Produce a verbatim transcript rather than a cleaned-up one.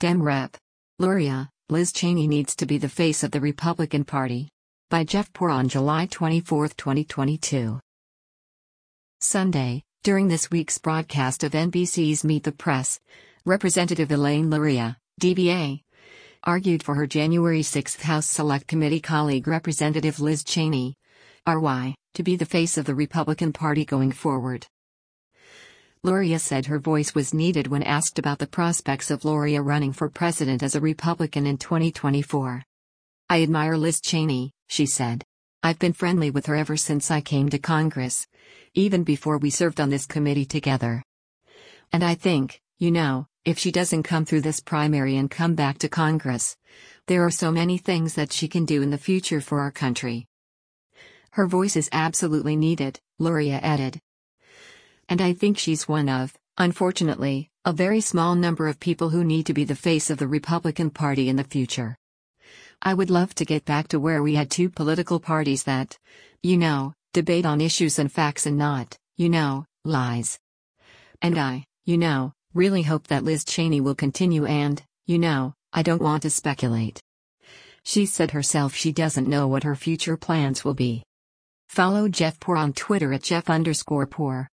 Dem Rep. Luria, Liz Cheney needs to be the face of the Republican Party. By Jeff Poor on July twenty-fourth, twenty twenty-two. Sunday, during this week's broadcast of N B C's Meet the Press, Representative Elaine Luria, D B A, argued for her January sixth House Select Committee colleague Representative Liz Cheney, R Y, to be the face of the Republican Party going forward. Luria said her voice was needed when asked about the prospects of Luria running for president as a Republican in twenty twenty-four. "I admire Liz Cheney," she said. "I've been friendly with her ever since I came to Congress, even before we served on this committee together. And I think, you know, if she doesn't come through this primary and come back to Congress, there are so many things that she can do in the future for our country. Her voice is absolutely needed," Luria added. "And I think she's one of, unfortunately, a very small number of people who need to be the face of the Republican Party in the future. I would love to get back to where we had two political parties that, you know, debate on issues and facts and not, you know, lies. And I, you know, really hope that Liz Cheney will continue and, you know, I don't want to speculate. She said herself she doesn't know what her future plans will be." Follow Jeff Poor on Twitter at Jeff underscore Poor.